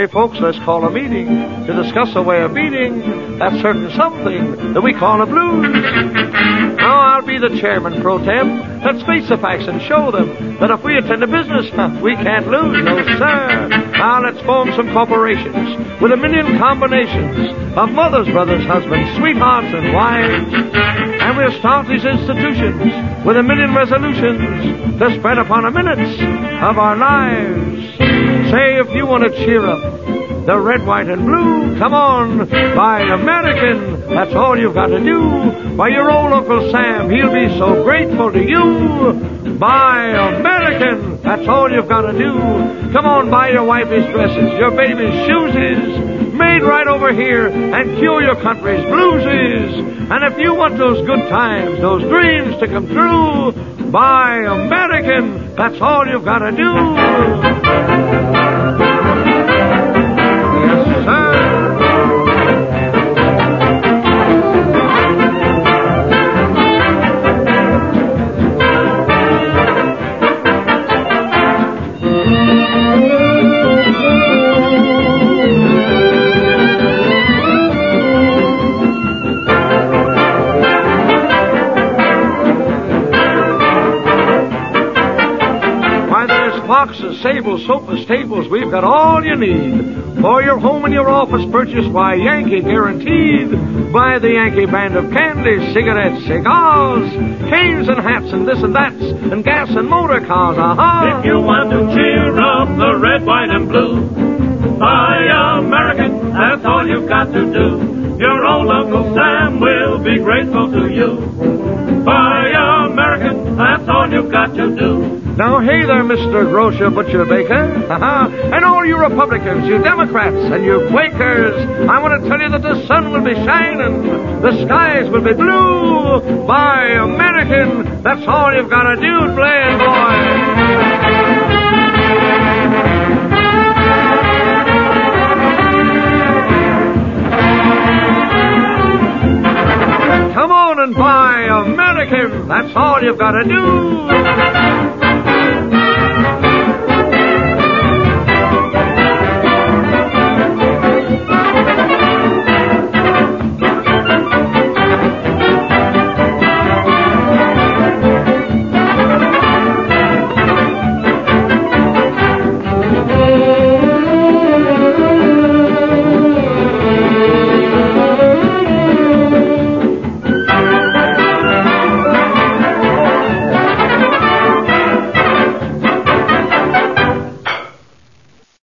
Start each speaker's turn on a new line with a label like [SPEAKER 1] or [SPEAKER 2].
[SPEAKER 1] Say, folks, let's call a meeting to discuss a way of beating that certain something that we call a blues. Now, I'll be the chairman pro tem. Let's face the facts and show them that if we attend a business, we can't lose. No, sir. Now, let's form some corporations with a million combinations of mothers, brothers, husbands, sweethearts, and wives. And we'll start these institutions with a million resolutions to spread upon a minutes of our lives. Say, if you want to cheer up the red, white, and blue, come on, buy American. That's all you've got to do. Why, your old Uncle Sam, he'll be so grateful to you. Buy American. That's all you've got to do. Come on, buy your wifey's dresses, your baby's shoeses, made right over here, and cure your country's blueses. And if you want those good times, those dreams to come true, buy American. That's all you've got to do. Yes, sir. Boxes, sables, sofas, tables, we've got all you need. For your home and your office purchase, why, Yankee guaranteed. Buy the Yankee brand of candies, cigarettes, cigars, canes and hats and this and that, and gas and motor cars, aha.
[SPEAKER 2] If you want to cheer up the red, white, and blue, buy American, that's all you've got to do. Your old Uncle Sam will be grateful to you. Buy American, that's all you've got to do.
[SPEAKER 1] Now, hey there, Mr. Grocer, Butcher, Baker. And all you Republicans, you Democrats, and you Quakers, I want to tell you that the sun will be shining, the skies will be blue. Buy American, that's all you've got to do, playing boy. Come on and buy American. That's all you've got to do.